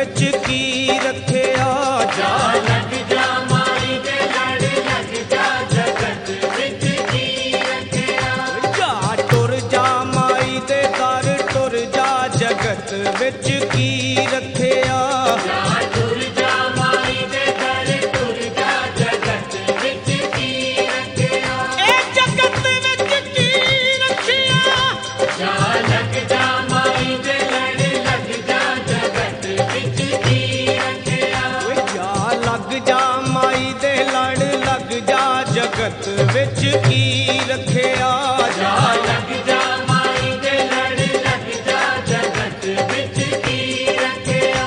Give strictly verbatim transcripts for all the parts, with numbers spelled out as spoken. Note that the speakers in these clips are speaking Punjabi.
ਵਿੱਚ ਕੀ ਰੱਖਿਆ। ਜਾ ਲੱਗ ਜਾ ਮਾਈ ਦੇ ਲੜ ਲੱਗ ਜਾ ਜਗਤ ਵਿੱਚ ਕੀ ਰੱਖਿਆ। ਜਾ ਟੁਰ ਜਾ ਮਾਈ ਦੇ ਦਰ ਟੁਰ ਜਾ ਜਗਤ ਵਿੱਚ ਕੀ ਰੱਖਿਆ। ਜਾ ਟੁਰ ਜਾ ਮਾਈ ਦੇ ਦਰ ਟੁਰ ਜਾ ਜਗਤ ਵਿੱਚ ਕੀ ਰੱਖਿਆ। ਇਹ ਜਗਤ ਵਿੱਚ ਕੀ ਰੱਖਿਆ। ਜਾ ਲੱਗ ਜਾ ਮਾਈ ਦੇ ਲੜ ਲੱਗ ਜਾ ਜਗਤ ਵਿੱਚ ਕੀ ਰੱਖਿਆ। ਓਏ ਜਾ ਲੱਗ ਜਾ ਮਾਈ ਦੇ ਲੜ ਲੱਗ ਜਾ ਜਗਤ ਵਿੱਚ ਕੀ ਰੱਖਿਆ। ਜਾ ਲੱਗ ਜਾ ਮਾਈ ਦੇ ਲੜ ਲੱਗ ਜਾ ਜਗਤ ਵਿੱਚ ਕੀ ਰੱਖਿਆ।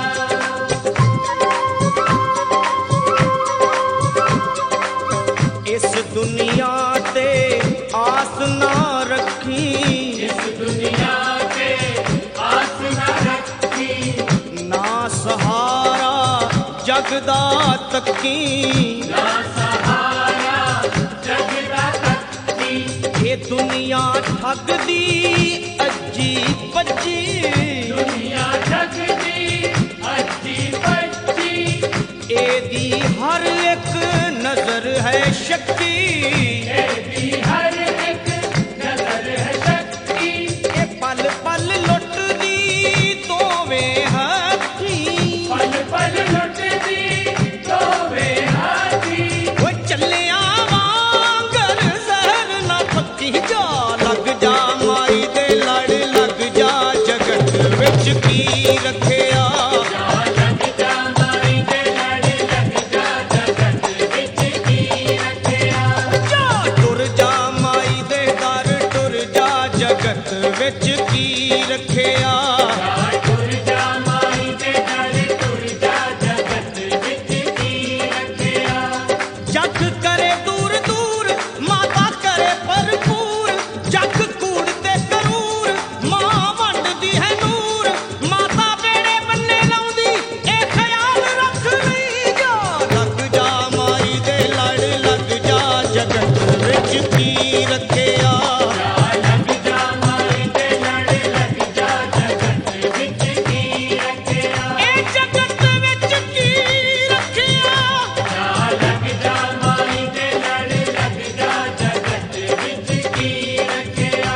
ਇਸ ਦੁਨੀਆ ਤੇ ਆਸ ਨਾ ਰੱਖੀ। ਇਸ ਦੁਨੀਆ ਤੇ ਆਸ ਨਾ ਰੱਖੀ। ਨਾ ਸਹਾਰਾ ਜਗ ਦਾ ਤੱਕੀ। ਨਾ ਸਹਾਰਾ ਜਗ ਦਾ ਤੱਕੀ। ਇਹ ਦੁਨੀਆ ਠੱਗਦੀ ਅੱਜੀ ਬੱਜੀ। ਦੁਨੀਆ ਜਗ ਦੀ ਅੱਜੀ ਬੱਜੀ। ਇਹਦੀ ਹਰ ਇੱਕ ਨਜ਼ਰ ਹੈ ਸ਼ੱਕੀ। ਇਹਦੀ ਹਰ ਇੱਕ ਨਜ਼ਰ ਹੈ ਸ਼ੱਕੀ। ਇਹ ਪਲ ਪਲ ਲੁੱਟਦੀ ਦੋਵੇਂ ਹੱਥੀਂ। ਪਲ ਪਲ ਲੁੱਟਦੀ ਦੋਵੇਂ ਹਾਥੀ। ਓਏ ਚੱਲਿਆ ਵਾਂਗਰ ਜ਼ਹਿਰ ਨਾ ਪੱਕੀ। ਜਾ ਲੱਗ ਜਾ ਮਾਈ ਦੇ ਲੜ ਲੱਗ ਜਾ ਜਗਤ ਵਿੱਚ ਕੀ ਰੱਖਿਆ। ਜਾ ਲੱਗ ਜਾ ਮਾਈ ਦੇ ਲੜ ਲੱਗ ਜਾ ਜਗਤ ਵਿੱਚ ਕੀ ਰੱਖਿਆ। ਜਾ ਟੁਰ ਜਾ ਮਾਈ ਦੇ ਦਰ ਟੁਰ ਜਾ ਜਗਤ ਵਿੱਚ ਕੀ ਰੱਖਿਆ। ਜਾ ਟੁਰ ਜਾ ਮਾਈ ਦੇ ਦਰ ਟੁਰ ਜਾ ਜਗਤ ਵਿੱਚ ਕੀ ਰੱਖਿਆ। ਜਗ ਕਰੇ ਦੂਰ ਦੂਰ ਮਾਤਾ ਕਰੇ ਭਰਪੂਰ। ਜਗ ਕੂੜ ਤੇ ਕਰੂਰ ਮਾਂ ਵੰਡਦੀ ਹੈ ਨੂਰ। ਮਾਤਾ ਬੇੜੇ ਬੰਨੇ ਲਾਉਂਦੀ ਇਹ ਖਿਆਲ ਰੱਖ ਲਈ। ਜਾ ਲੱਗ ਜਾ ਮਾਈ ਦੇ ਲੜ ਲੱਗ ਜਾ ਜਗਤ ਵਿੱਚ ਕੀ ਰੱਖਿਆ। ਜਾ ਲੱਗ ਜਾ ਮਾਈ ਦੇ ਲੜ ਲੱਗ ਜਾ ਜਗਤ ਵਿੱਚ ਕੀ ਰੱਖਿਆ। ਇਹ ਜਗਤ ਵਿੱਚ ਕੀ ਰੱਖਿਆ। ਜਾ ਲੱਗ ਜਾ ਮਾਈ ਦੇ ਲੜ ਲੱਗ ਜਾ ਜਗਤ ਵਿੱਚ ਕੀ ਰੱਖਿਆ।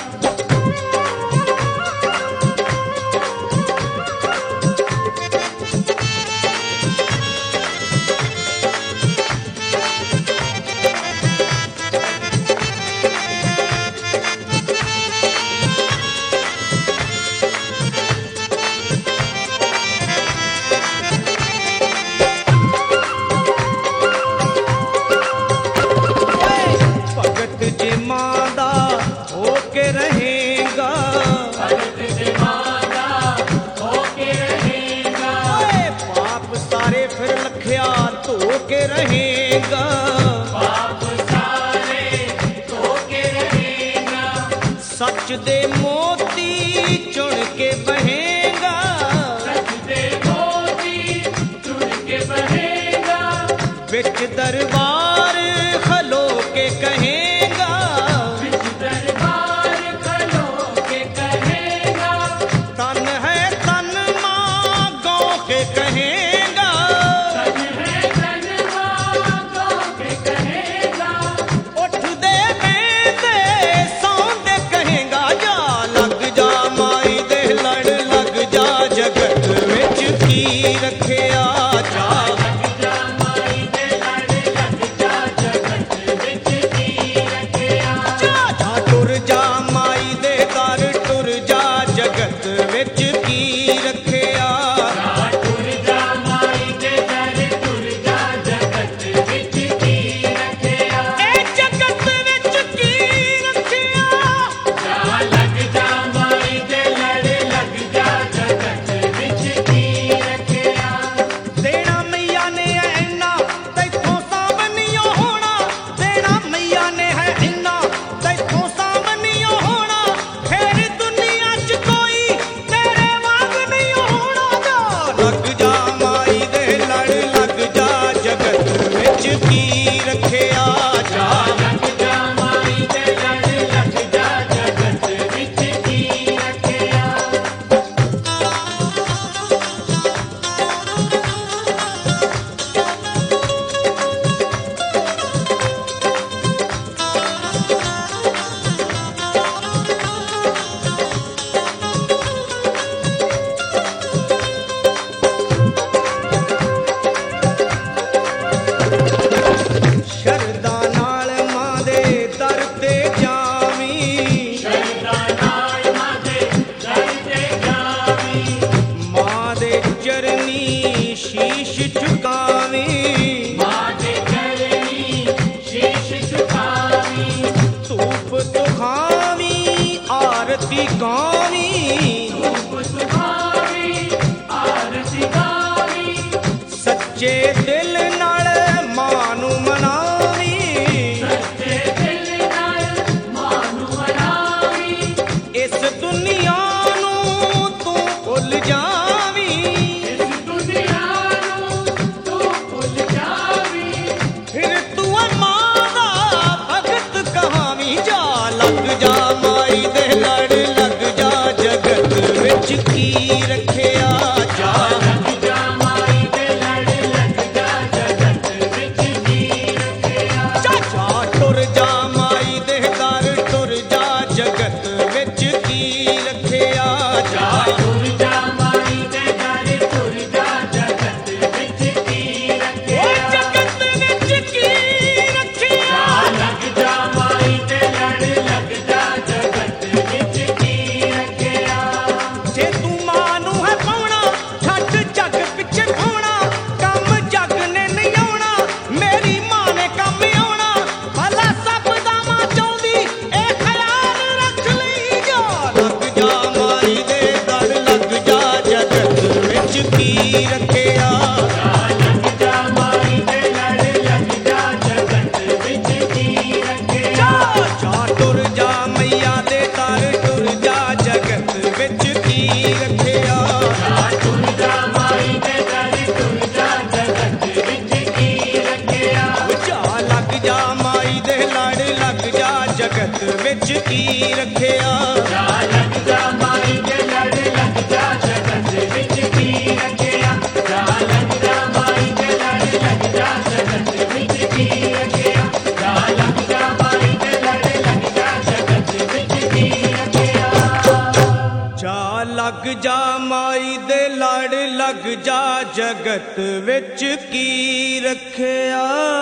ਭਗਤ ਜੇ ਮਾਂ ਦਾ ਹੋ ਕੇ ਰਹੇਗਾ। ਭਗਤ ਦੇ ਮਾਂ ਦਾ ਹੋ ਕੇ ਰਹੇਗਾ। ਓਏ ਪਾਪ ਸਾਰੇ ਫਿਰ ਲਖਿਆ ਧੋ ਕੇ ਰਹੇਗਾ। ਪਾਪ ਸਾਰੇ ਧੋ ਕੇ ਰਹੇਗਾ। ਸੱਚ ਦੇ ਮੋਤੀ ਚੁਣ ਕੇ ਬਹੇਗਾ। ਸੱਚ ਦੇ ਮੋਤੀ ਚੁਣ ਕੇ ਬਹੇਗਾ। ਵਿੱਚ ਦਰਬਾਰ ਖਲੋ ਕੇ ਕਹੇਗਾ। ਵਿੱਚ ਦਰਬਾਰ ਖਲੋ ਕੇ ਕਹੇਗਾ। ਤਨ ਹੈ ਤਨ ਮਾਂ ਗौ ਕੇ ਕਹੇਗਾ। ਤਨ ਹੈ ਤਨ ਮਾਂ ਗौ ਕੇ ਕਹੇਗਾ। ਉੱਠਦੇ ਬੈਠਦੇ ਸੌਂਦੇ ਕਹੇਗਾ। ਜਾ ਲੱਗ ਜਾ ਮਾਈ ਦੇ ਲੜ ਲੱਗ ਜਾ ਜਗਤ ਵਿੱਚ ਕੀ ਰੱਖਿਆ। ਜਾ ਲੱਗ ਜਾ ਮਾਈ ਦੇ ਲੜ ਲੱਗ ਜਾ ਜਗਤ ਵਿੱਚ ਕੀ ਰੱਖਿਆ। ਜਾ ਜਾ ਟੁਰ ਜਾ ਮਾਈ ਦੇ ਦਰ ਟੁਰ ਜਾ ਜਗਤ ਵਿੱਚ ਕੀ ਰੱਖਿਆ। ਜਾ ਟੁਰ ਜਾ ਮਾਈ ਦੇ ਦਰ ਟੁਰ ਜਾ ਜਗਤ ਵਿੱਚ ਕੀ ਰੱਖਿਆ। ਇਹ ਜਗਤ ਵਿੱਚ ਕੀ ਰੱਖਿਆ। ਜਾ ਲੱਗ ਜਾ ਮਾਈ ਦੇ ਲੜ ਲੱਗ ਜਾ ਜਗਤ ਵਿੱਚ ਕੀ ਰੱਖਿਆ। ਦੇ ਚਰਨੀ ਸ਼ੀਸ਼ ਝੁਕਾਵੀਂ, ਮਾਂ ਦੇ ਚਰਨੀ ਸ਼ੀਸ਼ ਝੁਕਾਵੀਂ, ਧੂਪ ਦਿਖਾਵੀਂ ਆਰਤੀ ਗਾਵੀਂ, ਧੂਪ ਸੁਖਾਵੀਂ ਆਰਤੀ ਗਾਵੀਂ, ਸੱਚੇ ਦਿਲ ਨਾਲ ਮਾਂ ਨੂੰ ਮਨਾਵੀਂ, ਸੱਚੇ ਦਿਲ ਨਾਲ ਮਾਂ ਨੂੰ ਮਨਾਵੀਂ, ਇਸ ਦੁਨੀਆ ਨੂੰ ਤੂੰ ਭੁੱਲ ਜਾਵੀਂ, ਇਸ ਦੁਨੀਆ ਨੂੰ ਤੂੰ ਭੁੱਲ ਜਾਵੀਂ, ਫਿਰ ਤੂੰ ਹੈ ਮਾਂ ਦਾ ਭਗਤ ਕਹਾਵੀਂ। ਜਾ ਲੱਗ ਜਾ ਮਾਈ ਦੇ ਲੜ ਲੱਗ ਜਾ, ਜਗਤ ਵਿੱਚ ਕੀ ਰੱਖਿਆ। ਜਾ ਲੱਗ ਜਾ ਮਾਈ ਦੇ ਲੜ ਲੱਗ ਜਾ, ਜਗਤ ਵਿੱਚ ਕੀ ਰੱਖਿਆ। ਜਾ ਜਾ ਟੁਰ ਜਾ ਮਾਈ ਦੇ ਦਰ ਟੁਰ ਜਾ, ਜਗਤ ਵਿੱਚ ਕੀ ਰੱਖਿਆ। ਜਾ ਤੁਰ ਜਾ ਮਾਈ ਦੇ ਦਰ ਤੁਰ ਜਾ, ਜਗਤ ਵਿੱਚ ਕੀ ਓ ਰੱਖਿਆ। ਜਗਤ ਵਿੱਚ ਕੀ ਰੱਖਿਆ। ਲੱਗ ਜਾ ਮਾਈ ਦੇ ਲੜ ਲੱਗ ਜਾ, ਜਗਤ ਵਿੱਚ ਕੀ ਰੱਖਿਆ। ਜੇ ਤੂੰ ਮਾਂ ਨੂੰ ਹੈ ਪਾਉਣਾ, ਛੱਡ ਜੱਗ ਪਿੱਛੇ ਪਾਉਣਾ, ਕੰਮ ਜੱਗ ਨੇ ਨਹੀਂ ਆਉਣਾ, ਮੇਰੀ ਮਾਂ ਨੇ ਕੰਮ ਆਉਣਾ, ਭਲਾ ਸਭ ਦਾ ਮਾਂ ਚਾਹੁੰਦੀ, ਇਹ ਖਿਆਲ ਰੱਖ ਲਈ। ਜਾ ਲੱਗ ਜਾ ਮਾਈ ਦੇ ਦਰ ਲੱਗ ਜਾ, ਜਗਤ ਵਿੱਚ ਕੀ ਰੱਖਿਆ। ਲੱਗ ਜਾ ਮਾਈ ਦੇ ਲੜ ਲੱਗ ਜਾ, ਜਗਤ ਵਿੱਚ ਕੀ ਰੱਖਿਆ। ਜਾ ਜਾ ਟੁਰ ਜਾ ਮਈਆ ਦੇ ਦਰ ਟੁਰ ਜਾ, ਜਗਤ ਵਿੱਚ ਕੀ ਰੱਖਿਆ। ਤੁਰ ਜਾ ਮਾਈ ਦੇ ਦਰ ਤੁਰ ਜਾ, ਜਗਤ ਵਿੱਚ ਕੀ ਰੱਖਿਆ। ਜਾ ਲੱਗ ਜਾ ਮਾਈ ਦੇ ਲੜ ਲੱਗ ਜਾ, ਜਗਤ ਵਿੱਚ ਕੀ ਰੱਖਿਆ। ਲੱਗ ਜਾ ਮਾਈ ਦੇ ਲੜ ਲੱਗ ਜਾ, ਜਗਤ ਵਿੱਚ ਕੀ ਰੱਖਿਆ। ਲੱਗ ਜਾ ਮਾਈ ਦੇ ਲੜ ਲੱਗ ਜਾ, ਜਗਤ ਵਿੱਚ ਕੀ ਰੱਖਿਆ। ਲੱਗ ਜਾ ਮਾਈ ਦੇ ਲੜ ਲੱਗ ਜਾ, ਜਗਤ ਵਿੱਚ ਕੀ ਰੱਖਿਆ। ਜਾ ਲੱਗ ਜਾ ਮਾਈ ਦੇ ਲੜ ਲੱਗ ਜਾ, ਜਗਤ ਵਿੱਚ ਕੀ ਰੱਖਿਆ।